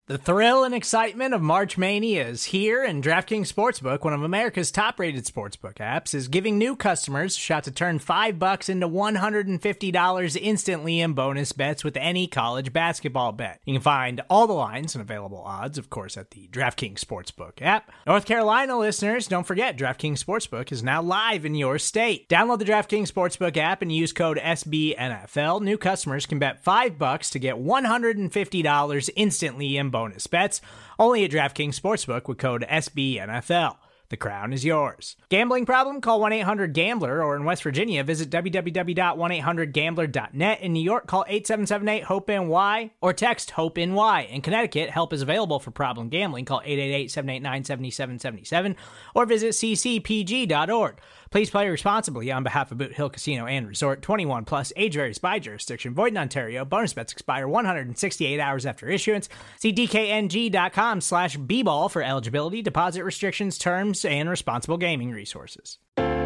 The thrill and excitement of March Mania is here, and DraftKings Sportsbook, one of America's top-rated sportsbook apps, is giving new customers a shot to turn $5 into $150 instantly in bonus bets with any college basketball bet. You can find all the lines and available odds, of course, at the DraftKings Sportsbook app. North Carolina listeners, don't forget, DraftKings Sportsbook is now live in your state. Download the DraftKings Sportsbook app and use code SBNFL. New customers can bet $5 to get $150 instantly in bonus bets, only at DraftKings Sportsbook with code SBNFL. The crown is yours. Gambling problem? Call 1-800-GAMBLER, or in West Virginia, visit www.1800gambler.net. In New York, call 877-8-HOPE-NY or text HOPE-NY. In Connecticut, help is available for problem gambling. Call 888-789-7777 or visit ccpg.org. Please play responsibly on behalf of Boot Hill Casino and Resort. 21 plus, age varies by jurisdiction. Void in Ontario. Bonus bets expire 168 hours after issuance. See dkng.com/bball for eligibility, deposit restrictions, terms, and responsible gaming resources.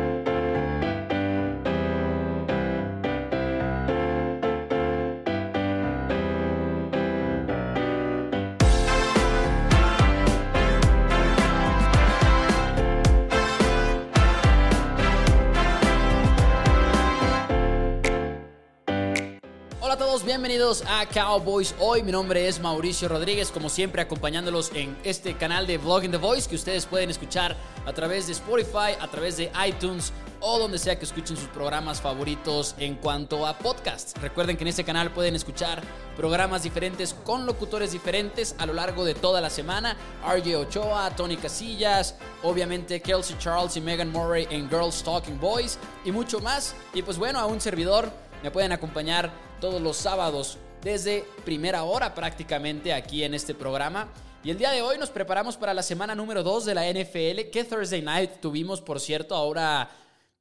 Hola a todos, bienvenidos a Cowboys Hoy. Mi nombre es Mauricio Rodríguez, como siempre acompañándolos en este canal de Vlogging the Voice que ustedes pueden escuchar a través de Spotify, a través de iTunes o donde sea que escuchen sus programas favoritos en cuanto a podcasts. Recuerden que en este canal pueden escuchar programas diferentes con locutores diferentes a lo largo de toda la semana. RJ Ochoa, Tony Casillas, obviamente Kelsey Charles y Megan Murray en Girls Talking Boys y mucho más. Y pues bueno, a un servidor me pueden acompañar todos los sábados desde primera hora prácticamente aquí en este programa. Y el día de hoy nos preparamos para la semana número 2 de la NFL. ¿Qué Thursday Night tuvimos, por cierto? Ahora,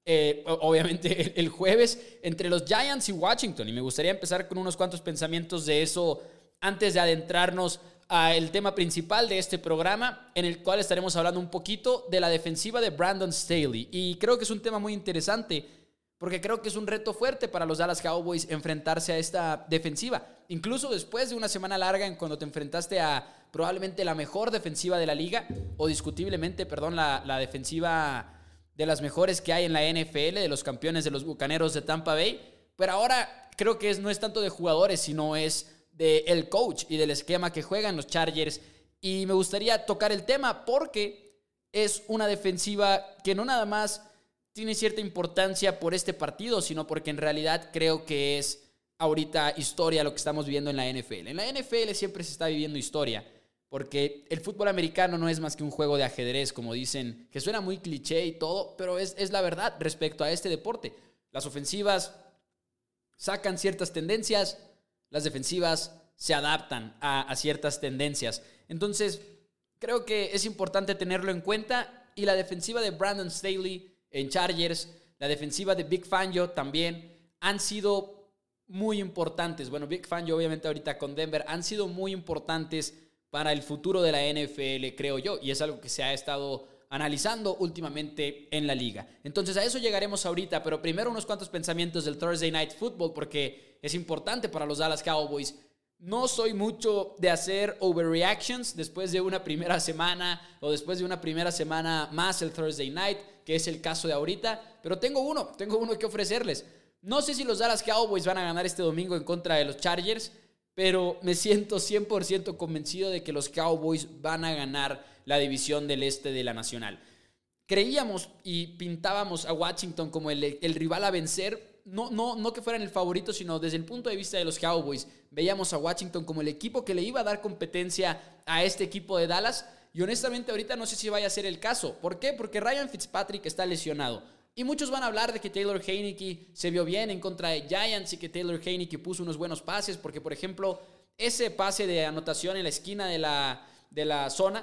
obviamente, el jueves entre los Giants y Washington. Y me gustaría empezar con unos cuantos pensamientos de eso antes de adentrarnos al tema principal de este programa, en el cual estaremos hablando un poquito de la defensiva de Brandon Staley. Y creo que es un tema muy interesante, porque creo que es un reto fuerte para los Dallas Cowboys enfrentarse a esta defensiva. Incluso después de una semana larga en cuando te enfrentaste a probablemente la mejor defensiva de la liga, o discutiblemente, la defensiva de las mejores que hay en la NFL, de los campeones de los Bucaneros de Tampa Bay. Pero ahora creo que no es tanto de jugadores, sino es del coach y del esquema que juegan los Chargers. Y me gustaría tocar el tema porque es una defensiva que no nada más tiene cierta importancia por este partido, sino porque en realidad creo que es ahorita historia lo que estamos viviendo en la NFL. En la NFL siempre se está viviendo historia, porque el fútbol americano no es más que un juego de ajedrez, como dicen, que suena muy cliché y todo, pero es la verdad respecto a este deporte. Las ofensivas sacan ciertas tendencias, las defensivas se adaptan a ciertas tendencias. Entonces, creo que es importante tenerlo en cuenta, y la defensiva de Brandon Staley en Chargers, la defensiva de Vic Fangio también han sido muy importantes. Bueno, Vic Fangio obviamente ahorita con Denver han sido muy importantes para el futuro de la NFL, creo yo, y es algo que se ha estado analizando últimamente en la liga. Entonces a eso llegaremos ahorita, pero primero unos cuantos pensamientos del Thursday Night Football, porque es importante para los Dallas Cowboys. No soy mucho de hacer overreactions después de una primera semana o después de una primera semana más el Thursday Night, que es el caso de ahorita, pero tengo uno que ofrecerles. No sé si los Dallas Cowboys van a ganar este domingo en contra de los Chargers, pero me siento 100% convencido de que los Cowboys van a ganar la división del este de la Nacional. Creíamos y pintábamos a Washington como el rival a vencer. No que fueran el favorito, sino desde el punto de vista de los Cowboys. Veíamos a Washington como el equipo que le iba a dar competencia a este equipo de Dallas. Y honestamente ahorita no sé si vaya a ser el caso. ¿Por qué? Porque Ryan Fitzpatrick está lesionado. Y muchos van a hablar de que Taylor Heinicke se vio bien en contra de Giants y que Taylor Heinicke puso unos buenos pases. Porque, por ejemplo, ese pase de anotación en la esquina de la zona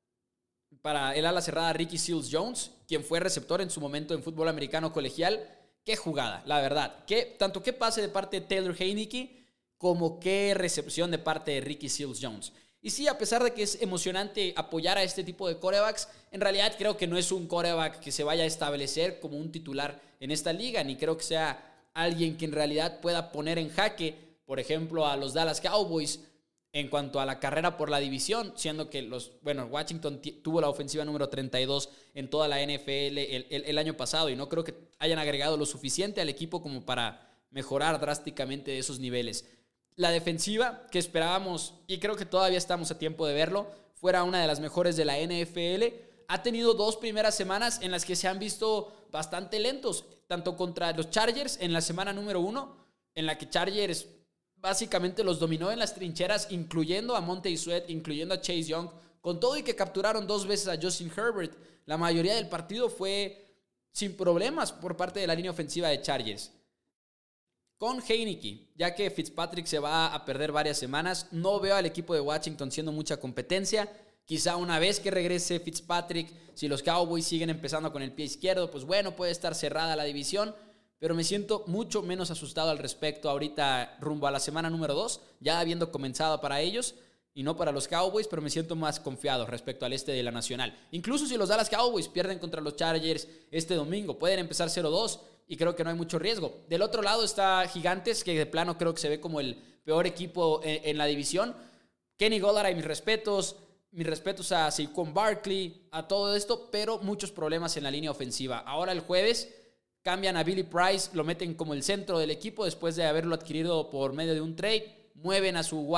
para el ala cerrada Ricky Seals-Jones, quien fue receptor en su momento en fútbol americano colegial. Qué jugada, la verdad. Tanto qué pase de parte de Taylor Heinicke como qué recepción de parte de Ricky Seals-Jones. Y sí, a pesar de que es emocionante apoyar a este tipo de quarterbacks, en realidad creo que no es un quarterback que se vaya a establecer como un titular en esta liga, ni creo que sea alguien que en realidad pueda poner en jaque, por ejemplo, a los Dallas Cowboys en cuanto a la carrera por la división, siendo que Washington tuvo la ofensiva número 32 en toda la NFL el año pasado, y no creo que hayan agregado lo suficiente al equipo como para mejorar drásticamente esos niveles. La defensiva que esperábamos, y creo que todavía estamos a tiempo de verlo, fuera una de las mejores de la NFL, ha tenido 2 primeras semanas en las que se han visto bastante lentos, tanto contra los Chargers en la semana número 1, en la que Chargers básicamente los dominó en las trincheras, incluyendo a Montez Sweat, incluyendo a Chase Young, con todo y que capturaron 2 veces a Justin Herbert. La mayoría del partido fue sin problemas por parte de la línea ofensiva de Chargers. Con Heinicke, ya que Fitzpatrick se va a perder varias semanas, no veo al equipo de Washington siendo mucha competencia. Quizá una vez que regrese Fitzpatrick, si los Cowboys siguen empezando con el pie izquierdo, pues bueno, puede estar cerrada la división. Pero me siento mucho menos asustado al respecto ahorita rumbo a la semana número 2, ya habiendo comenzado para ellos y no para los Cowboys, pero me siento más confiado respecto al este de la Nacional. Incluso si los Dallas Cowboys pierden contra los Chargers este domingo, pueden empezar 0-2 y creo que no hay mucho riesgo. Del otro lado está Gigantes, que de plano creo que se ve como el peor equipo en la división. Kenny Golladay, mis respetos a Saquon Barkley, a todo esto, pero muchos problemas en la línea ofensiva. Ahora el jueves cambian a Billy Price, lo meten como el centro del equipo después de haberlo adquirido por medio de un trade. Mueven a su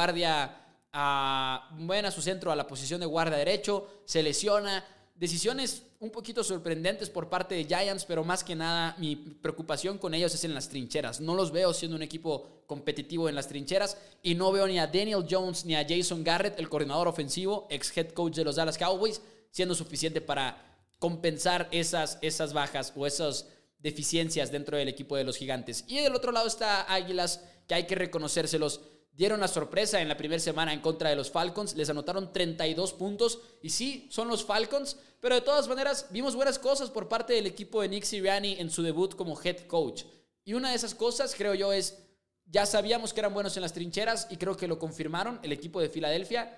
centro a la posición de guardia derecho, se lesiona. Decisiones un poquito sorprendentes por parte de Giants, pero más que nada mi preocupación con ellos es en las trincheras. No los veo siendo un equipo competitivo en las trincheras y no veo ni a Daniel Jones ni a Jason Garrett, el coordinador ofensivo, ex head coach de los Dallas Cowboys, siendo suficiente para compensar esas bajas o esas deficiencias dentro del equipo de los Gigantes. Y del otro lado está Águilas, que hay que reconocérselos. Dieron la sorpresa en la primera semana en contra de los Falcons. Les anotaron 32 puntos. Y sí, son los Falcons. Pero de todas maneras, vimos buenas cosas por parte del equipo de Nick Sirianni en su debut como head coach. Y una de esas cosas, creo yo, es... Ya sabíamos que eran buenos en las trincheras y creo que lo confirmaron el equipo de Filadelfia.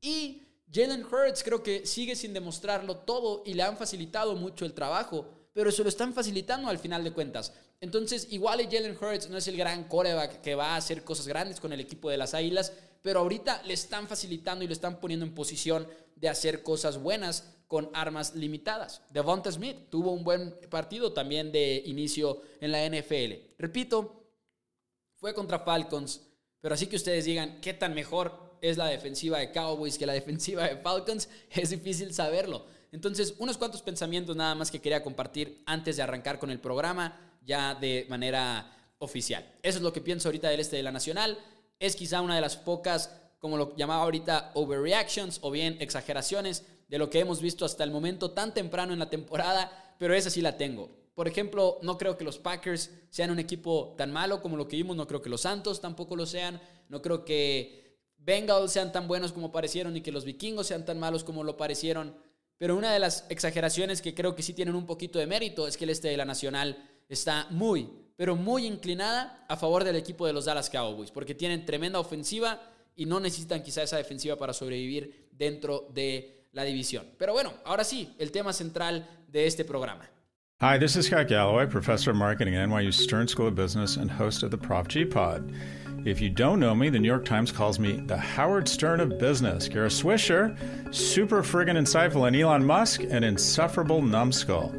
Y Jalen Hurts creo que sigue sin demostrarlo todo y le han facilitado mucho el trabajo, pero se lo están facilitando al final de cuentas. Entonces, igual Jalen Hurts no es el gran quarterback que va a hacer cosas grandes con el equipo de las Águilas, pero ahorita le están facilitando y le están poniendo en posición de hacer cosas buenas con armas limitadas. Devonta Smith tuvo un buen partido también de inicio en la NFL. Repito, fue contra Falcons, pero así que ustedes digan qué tan mejor es la defensiva de Cowboys que la defensiva de Falcons, es difícil saberlo. Entonces, unos cuantos pensamientos nada más que quería compartir antes de arrancar con el programa, ya de manera oficial. Eso es lo que pienso ahorita del este de la Nacional. Es quizá una de las pocas, como lo llamaba ahorita, overreactions o bien exageraciones de lo que hemos visto hasta el momento tan temprano en la temporada, pero esa sí la tengo. Por ejemplo, no creo que los Packers sean un equipo tan malo como lo que vimos, no creo que los Santos tampoco lo sean, no creo que Bengals sean tan buenos como parecieron y que los Vikingos sean tan malos como lo parecieron. Pero una de las exageraciones que creo que sí tienen un poquito de mérito es que el este de la Nacional está muy, pero muy inclinada a favor del equipo de los Dallas Cowboys, porque tienen tremenda ofensiva y no necesitan quizá esa defensiva para sobrevivir dentro de la división. Pero bueno, ahora sí, el tema central de este programa. Hi, this is Scott Galloway, professor of marketing at NYU Stern School of Business and host of the Prop G Pod. If you don't know me, the New York Times calls me the Howard Stern of business. Kara Swisher, super friggin' insightful, and Elon Musk, an insufferable numbskull.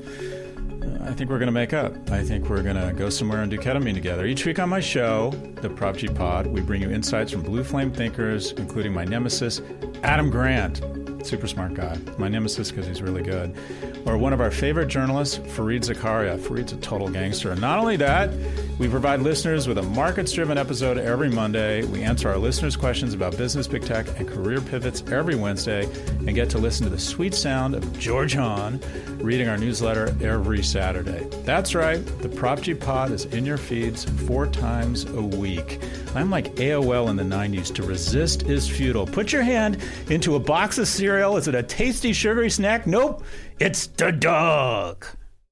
I think we're going to make up. I think we're going to go somewhere and do ketamine together. Each week on my show, the Prop G Pod, we bring you insights from blue flame thinkers, including my nemesis, Adam Grant. Super smart guy. My nemesis because he's really good. Or one of our favorite journalists, Fareed Zakaria. Fareed's a total gangster. And not only that, we provide listeners with a markets-driven episode every Monday. We answer our listeners' questions about business, big tech, and career pivots every Wednesday, and get to listen to the sweet sound of George Hahn reading our newsletter every Saturday. That's right. The Prop G Pod is in your feeds 4 times a week. I'm like AOL in the 90s. To resist is futile. Put your hand into a box of cereal. Is it a tasty, sugary snack? Nope. It's the dog.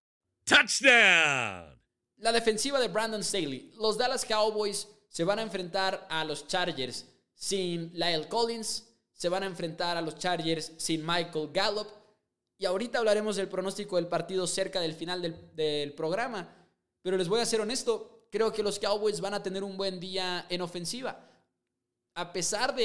Touchdown. La defensiva de Brandon Staley. Los Dallas Cowboys se van a enfrentar a los Chargers sin La'el Collins. Se van a enfrentar a los Chargers sin Michael Gallup. Y ahorita hablaremos del pronóstico del partido cerca del final del programa. Pero les voy a ser honesto. Creo que los Cowboys van a tener un buen día en ofensiva. A pesar de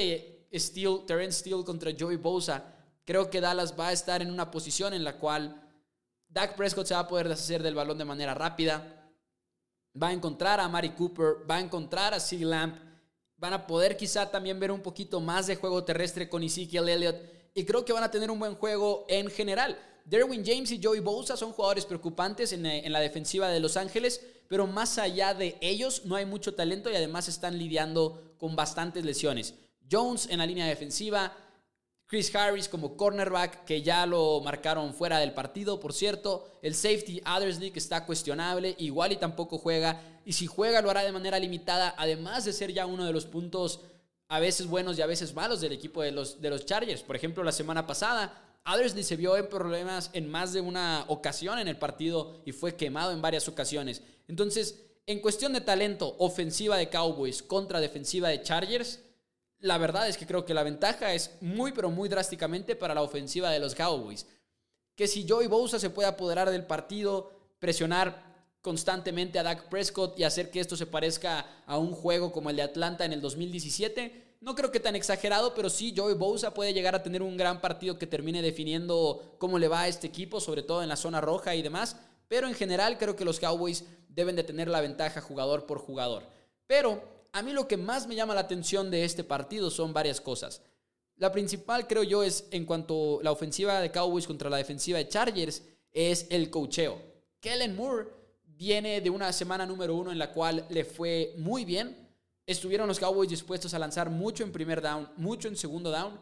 Terence Steele contra Joey Bosa, creo que Dallas va a estar en una posición en la cual Dak Prescott se va a poder deshacer del balón de manera rápida. Va a encontrar a Mari Cooper, va a encontrar a CeeDee Lamb. Van a poder quizá también ver un poquito más de juego terrestre con Ezekiel Elliott. Y creo que van a tener un buen juego en general. Derwin James y Joey Bosa son jugadores preocupantes en la defensiva de Los Ángeles, pero más allá de ellos no hay mucho talento y además están lidiando con bastantes lesiones. Jones en la línea defensiva, Chris Harris como cornerback, que ya lo marcaron fuera del partido, por cierto. El safety Adderley, que está cuestionable, igual y tampoco juega. Y si juega lo hará de manera limitada, además de ser ya uno de los puntos a veces buenos y a veces malos del equipo de los Chargers. Por ejemplo, la semana pasada Adderley se vio en problemas en más de una ocasión en el partido y fue quemado en varias ocasiones. Entonces, en cuestión de talento, ofensiva de Cowboys contra defensiva de Chargers, la verdad es que creo que la ventaja es muy, pero muy drásticamente para la ofensiva de los Cowboys. Que si Joey Bosa se puede apoderar del partido, presionar constantemente a Dak Prescott y hacer que esto se parezca a un juego como el de Atlanta en el 2017, no creo que tan exagerado, pero sí Joey Bosa puede llegar a tener un gran partido que termine definiendo cómo le va a este equipo, sobre todo en la zona roja y demás. Pero en general creo que los Cowboys deben de tener la ventaja jugador por jugador. Pero a mí lo que más me llama la atención de este partido son varias cosas. La principal, creo yo, es en cuanto a la ofensiva de Cowboys contra la defensiva de Chargers, es el coacheo. Kellen Moore viene de una semana número 1 en la cual le fue muy bien. Estuvieron los Cowboys dispuestos a lanzar mucho en primer down, mucho en segundo down,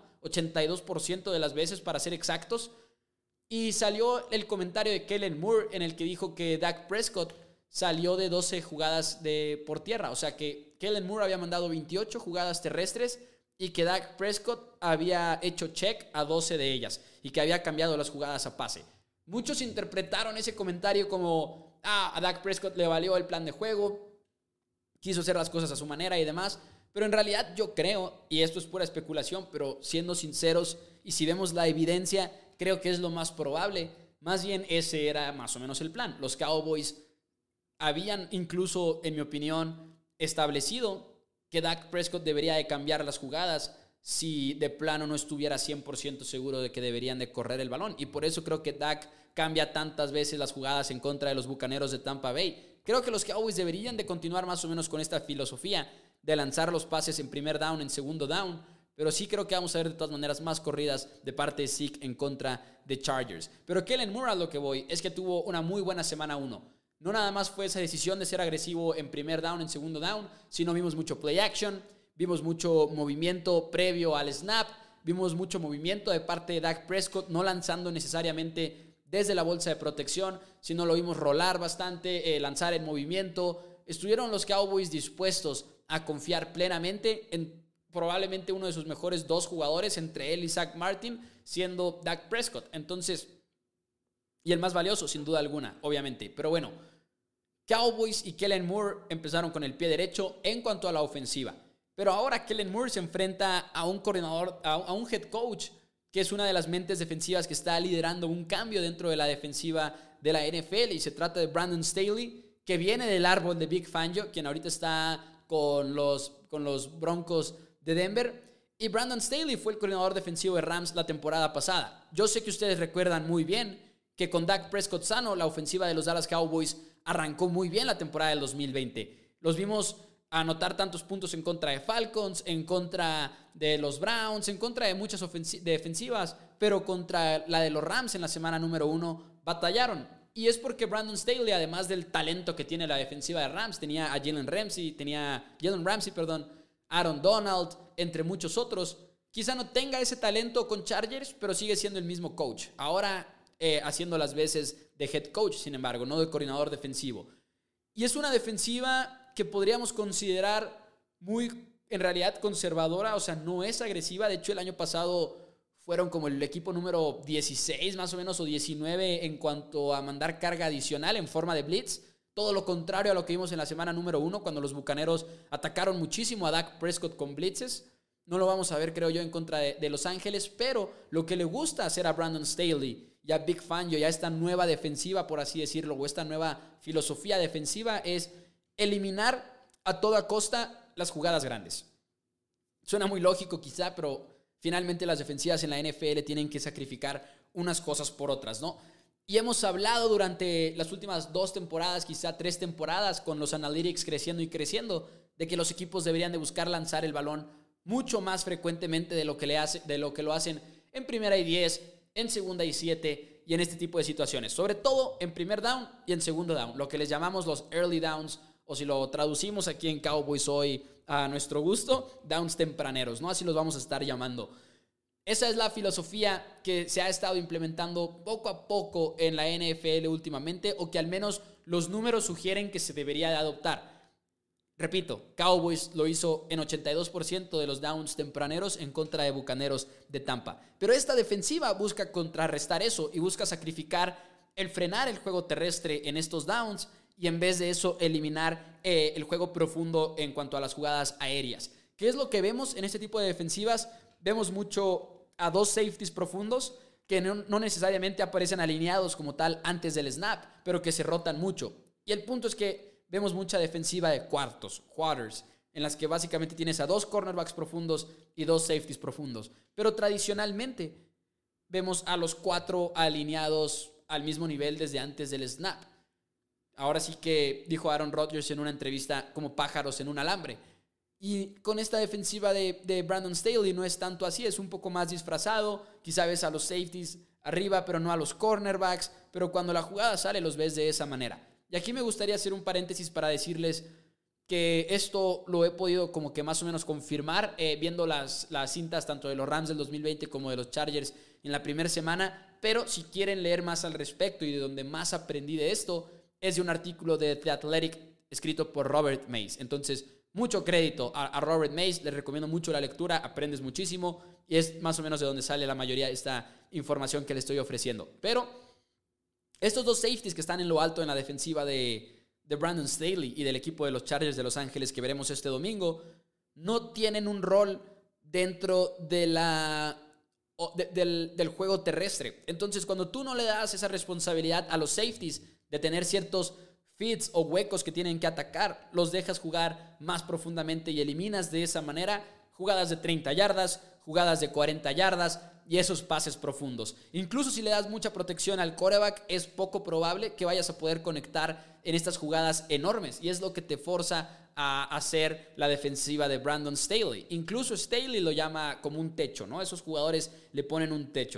82% de las veces para ser exactos. Y salió el comentario de Kellen Moore en el que dijo que Dak Prescott salió de 12 jugadas por tierra. O sea que Kellen Moore había mandado 28 jugadas terrestres y que Dak Prescott había hecho check a 12 de ellas y que había cambiado las jugadas a pase. Muchos interpretaron ese comentario como, a Dak Prescott le valió el plan de juego, quiso hacer las cosas a su manera y demás. Pero en realidad yo creo, y esto es pura especulación, pero siendo sinceros y si vemos la evidencia, creo que es lo más probable. Más bien ese era más o menos el plan. Los Cowboys habían incluso, en mi opinión, establecido que Dak Prescott debería de cambiar las jugadas si de plano no estuviera 100% seguro de que deberían de correr el balón. Y por eso creo que Dak cambia tantas veces las jugadas en contra de los Bucaneros de Tampa Bay. Creo que los Cowboys deberían de continuar más o menos con esta filosofía de lanzar los pases en primer down, en segundo down. Pero sí creo que vamos a ver de todas maneras más corridas de parte de Zeke en contra de Chargers. Pero Kellen Moore, a lo que voy, es que tuvo una muy buena semana 1. No nada más fue esa decisión de ser agresivo en primer down, en segundo down, sino vimos mucho play action, vimos mucho movimiento previo al snap, vimos mucho movimiento de parte de Dak Prescott, no lanzando necesariamente desde la bolsa de protección, sino lo vimos rolar bastante, lanzar en movimiento. Estuvieron los Cowboys dispuestos a confiar plenamente en probablemente uno de sus mejores 2 jugadores, entre él y Zach Martin, siendo Dak Prescott. Entonces, y el más valioso, sin duda alguna, obviamente. Pero bueno, Cowboys y Kellen Moore empezaron con el pie derecho en cuanto a la ofensiva. Pero ahora Kellen Moore se enfrenta a un coordinador, a un head coach, que es una de las mentes defensivas que está liderando un cambio dentro de la defensiva de la NFL. Y se trata de Brandon Staley, que viene del árbol de Vic Fangio, quien ahorita está con los Broncos de Denver. Y Brandon Staley fue el coordinador defensivo de Rams la temporada pasada. Yo sé que ustedes recuerdan muy bien que con Dak Prescott sano, la ofensiva de los Dallas Cowboys arrancó muy bien la temporada del 2020. Los vimos anotar tantos puntos en contra de Falcons, en contra de los Browns, en contra de muchas defensivas, pero contra la de los Rams en la semana número 1 batallaron. Y es porque Brandon Staley, además del talento que tiene la defensiva de Rams, tenía a Jalen Ramsey, Aaron Donald, entre muchos otros. Quizá no tenga ese talento con Chargers, pero sigue siendo el mismo coach. Ahora haciendo las veces de head coach, sin embargo, no de coordinador defensivo. Y es una defensiva que podríamos considerar muy, en realidad, conservadora. O sea, no es agresiva. De hecho, el año pasado fueron como el equipo número 16 más o menos, o 19 en cuanto a mandar carga adicional en forma de blitz. Todo lo contrario a lo que vimos en la semana número 1, cuando los Bucaneros atacaron muchísimo a Dak Prescott con blitzes. No lo vamos a ver, creo yo, en contra de Los Ángeles, pero lo que le gusta hacer a Brandon Staley y a Vic Fangio, ya esta nueva defensiva, por así decirlo, o esta nueva filosofía defensiva, es eliminar a toda costa las jugadas grandes. Suena muy lógico quizá, pero finalmente las defensivas en la NFL tienen que sacrificar unas cosas por otras, ¿no? Y hemos hablado durante las últimas 2 temporadas, quizá 3 temporadas, con los analytics creciendo y creciendo, de que los equipos deberían de buscar lanzar el balón mucho más frecuentemente de lo que lo hacen en primera y 10, en segunda y 7 y en este tipo de situaciones. Sobre todo en primer down y en segundo down, lo que les llamamos los early downs, o si lo traducimos aquí en Cowboys hoy a nuestro gusto, downs tempraneros, ¿no? Así los vamos a estar llamando. Esa es la filosofía que se ha estado implementando poco a poco en la NFL últimamente, o que al menos los números sugieren que se debería de adoptar. Repito, Cowboys lo hizo en 82% de los downs tempraneros en contra de Bucaneros de Tampa. Pero esta defensiva busca contrarrestar eso y busca sacrificar el frenar el juego terrestre en estos downs y en vez de eso eliminar el juego profundo en cuanto a las jugadas aéreas. ¿Qué es lo que vemos en este tipo de defensivas? Vemos mucho a 2 safeties profundos que no necesariamente aparecen alineados como tal antes del snap, pero que se rotan mucho. Y el punto es que vemos mucha defensiva de quarters, en las que básicamente tienes a 2 cornerbacks profundos y 2 safeties profundos. Pero tradicionalmente vemos a los 4 alineados al mismo nivel desde antes del snap. Ahora sí que dijo Aaron Rodgers en una entrevista como pájaros en un alambre. Y con esta defensiva de Brandon Staley no es tanto así, es un poco más disfrazado. Quizá ves a los safeties arriba, pero no a los cornerbacks. Pero cuando la jugada sale, los ves de esa manera. Y aquí me gustaría hacer un paréntesis para decirles que esto lo he podido como que más o menos confirmar viendo las cintas tanto de los Rams del 2020 como de los Chargers en la primera semana. Pero si quieren leer más al respecto y de donde más aprendí de esto, es de un artículo de The Athletic escrito por Robert Mays. Entonces, mucho crédito a Robert Mays, les recomiendo mucho la lectura, aprendes muchísimo y es más o menos de donde sale la mayoría de esta información que les estoy ofreciendo. Pero estos 2 safeties que están en lo alto en la defensiva de Brandon Staley y del equipo de los Chargers de Los Ángeles que veremos este domingo, no tienen un rol dentro de del juego terrestre. Entonces, cuando tú no le das esa responsabilidad a los safeties de tener ciertos fits o huecos que tienen que atacar, los dejas jugar más profundamente y eliminas de esa manera jugadas de 30 yardas, jugadas de 40 yardas y esos pases profundos. Incluso si le das mucha protección al quarterback, es poco probable que vayas a poder conectar en estas jugadas enormes y es lo que te forza a hacer la defensiva de Brandon Staley. Incluso Staley lo llama como un techo, ¿no? Esos jugadores le ponen un techo.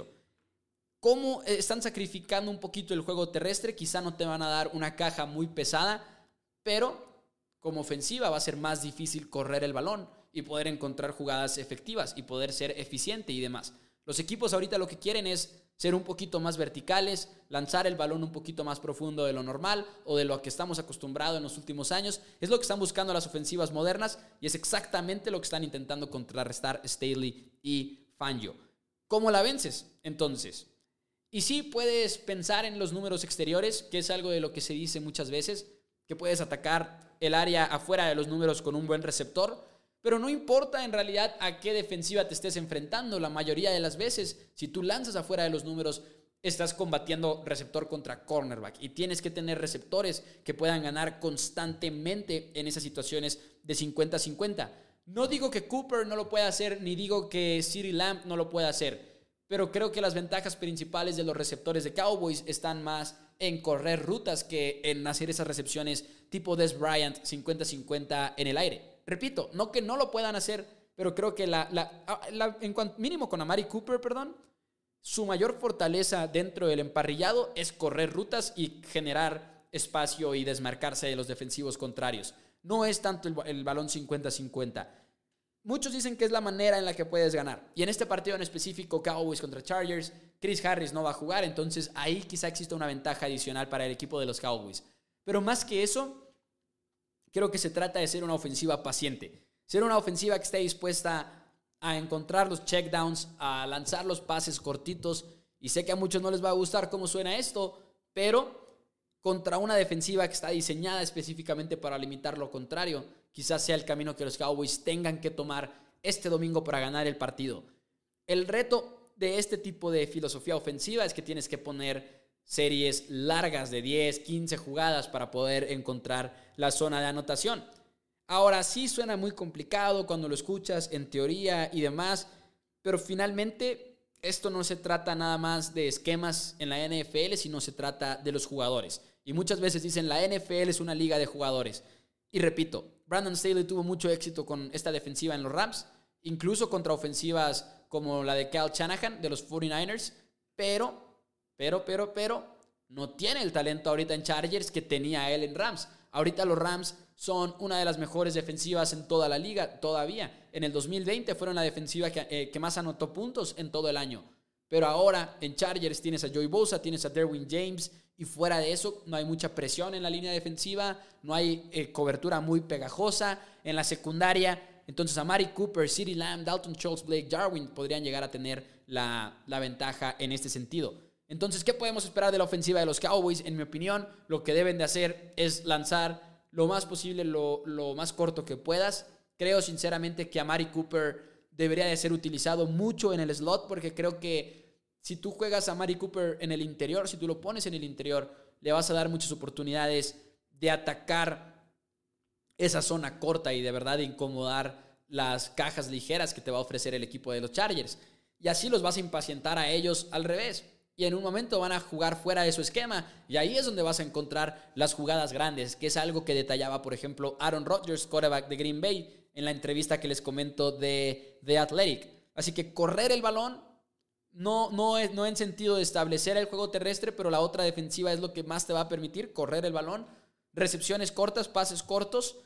¿Cómo están sacrificando un poquito el juego terrestre? Quizá no te van a dar una caja muy pesada, pero como ofensiva va a ser más difícil correr el balón y poder encontrar jugadas efectivas y poder ser eficiente y demás. Los equipos ahorita lo que quieren es ser un poquito más verticales, lanzar el balón un poquito más profundo de lo normal o de lo que estamos acostumbrados en los últimos años. Es lo que están buscando las ofensivas modernas y es exactamente lo que están intentando contrarrestar Staley y Fangio. ¿Cómo la vences? Entonces, y sí puedes pensar en los números exteriores, que es algo de lo que se dice muchas veces, que puedes atacar el área afuera de los números con un buen receptor, pero no importa en realidad a qué defensiva te estés enfrentando. La mayoría de las veces, si tú lanzas afuera de los números, estás combatiendo receptor contra cornerback y tienes que tener receptores que puedan ganar constantemente en esas situaciones de 50-50. No digo que Cooper no lo pueda hacer, ni digo que CeeDee Lamb no lo pueda hacer, pero creo que las ventajas principales de los receptores de Cowboys están más en correr rutas que en hacer esas recepciones tipo Dez Bryant 50-50 en el aire. Repito, no que no lo puedan hacer, pero creo que en cuanto mínimo con Amari Cooper, su mayor fortaleza dentro del emparrillado es correr rutas y generar espacio y desmarcarse de los defensivos contrarios. No es tanto el balón 50-50. Muchos dicen que es la manera en la que puedes ganar. Y en este partido en específico, Cowboys contra Chargers, Chris Harris no va a jugar, entonces ahí quizá exista una ventaja adicional para el equipo de los Cowboys. Pero más que eso, creo que se trata de ser una ofensiva paciente. Ser una ofensiva que esté dispuesta a encontrar los checkdowns, a lanzar los pases cortitos. Y sé que a muchos no les va a gustar cómo suena esto, pero contra una defensiva que está diseñada específicamente para limitar lo contrario, quizás sea el camino que los Cowboys tengan que tomar este domingo para ganar el partido. El reto de este tipo de filosofía ofensiva es que tienes que poner series largas de 10, 15 jugadas para poder encontrar la zona de anotación. Ahora sí suena muy complicado cuando lo escuchas en teoría y demás, pero finalmente esto no se trata nada más de esquemas en la NFL, sino se trata de los jugadores. Y muchas veces dicen la NFL es una liga de jugadores. Y repito, Brandon Staley tuvo mucho éxito con esta defensiva en los Rams, incluso contra ofensivas como la de Kyle Shanahan de los 49ers, pero no tiene el talento ahorita en Chargers que tenía él en Rams. Ahorita los Rams son una de las mejores defensivas en toda la liga todavía. En el 2020 fueron la defensiva que más anotó puntos en todo el año. Pero ahora en Chargers tienes a Joey Bosa, tienes a Derwin James, y fuera de eso no hay mucha presión en la línea defensiva, no hay cobertura muy pegajosa en la secundaria. Entonces Amari Cooper, CeeDee Lamb, Dalton Schultz, Blake Jarwin podrían llegar a tener la ventaja en este sentido. Entonces, ¿qué podemos esperar de la ofensiva de los Cowboys? En mi opinión, lo que deben de hacer es lanzar lo más posible, lo más corto que puedas. Creo sinceramente que Amari Cooper debería de ser utilizado mucho en el slot, porque creo que si tú juegas a Amari Cooper en el interior, si tú lo pones en el interior, le vas a dar muchas oportunidades de atacar esa zona corta y de verdad de incomodar las cajas ligeras que te va a ofrecer el equipo de los Chargers. Y así los vas a impacientar a ellos al revés. Y en un momento van a jugar fuera de su esquema. Y ahí es donde vas a encontrar las jugadas grandes, que es algo que detallaba, por ejemplo, Aaron Rodgers, quarterback de Green Bay, en la entrevista que les comento de The Athletic. Así que correr el balón, no en sentido de establecer el juego terrestre, pero la otra defensiva es lo que más te va a permitir, correr el balón, recepciones cortas, pases cortos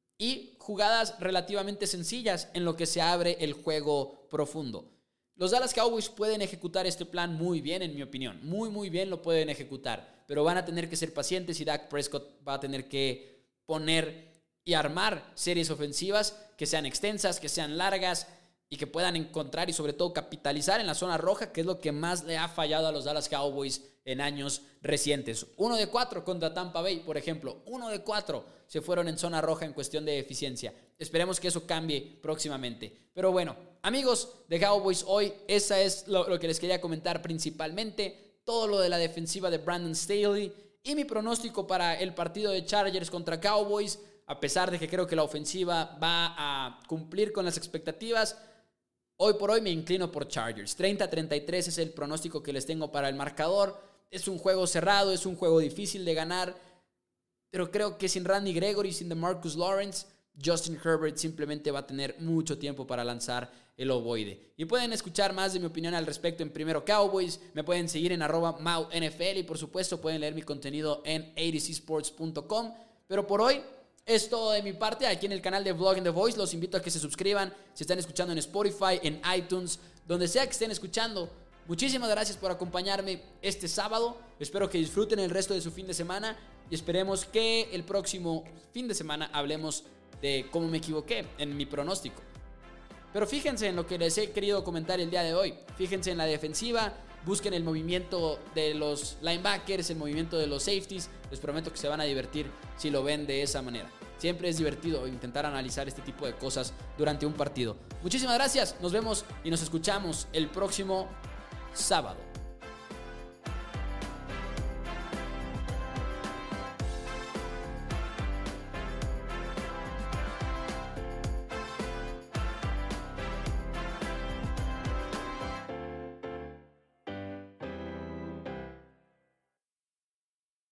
y jugadas relativamente sencillas en lo que se abre el juego profundo. Los Dallas Cowboys pueden ejecutar este plan muy bien, en mi opinión. Muy bien lo pueden ejecutar. Pero van a tener que ser pacientes y Dak Prescott va a tener que poner y armar series ofensivas que sean extensas, que sean largas y que puedan encontrar y sobre todo capitalizar en la zona roja, que es lo que más le ha fallado a los Dallas Cowboys en años recientes. 1 de 4 contra Tampa Bay, por ejemplo. 1 de 4 se fueron en zona roja en cuestión de eficiencia. Esperemos que eso cambie próximamente. Pero bueno, amigos de Cowboys, hoy esa es lo que les quería comentar principalmente. Todo lo de la defensiva de Brandon Staley y mi pronóstico para el partido de Chargers contra Cowboys. A pesar de que creo que la ofensiva va a cumplir con las expectativas, hoy por hoy me inclino por Chargers. 30-33 es el pronóstico que les tengo para el marcador. Es un juego cerrado, es un juego difícil de ganar, pero creo que sin Randy Gregory, sin DeMarcus Lawrence, Justin Herbert simplemente va a tener mucho tiempo para lanzar el ovoide. Y pueden escuchar más de mi opinión al respecto en Primero Cowboys. Me pueden seguir en @MauNFL y por supuesto pueden leer mi contenido en abcsports.com. Pero por hoy es todo de mi parte aquí en el canal de Vlogging The Voice. Los invito a que se suscriban si están escuchando en Spotify, en iTunes, donde sea que estén escuchando. Muchísimas gracias por acompañarme este sábado. Espero que disfruten el resto de su fin de semana y esperemos que el próximo fin de semana hablemos de cómo me equivoqué en mi pronóstico. Pero fíjense en lo que les he querido comentar el día de hoy. Fíjense en la defensiva, busquen el movimiento de los linebackers, el movimiento de los safeties. Les prometo que se van a divertir si lo ven de esa manera. Siempre es divertido intentar analizar este tipo de cosas durante un partido. Muchísimas gracias, nos vemos y nos escuchamos el próximo sábado.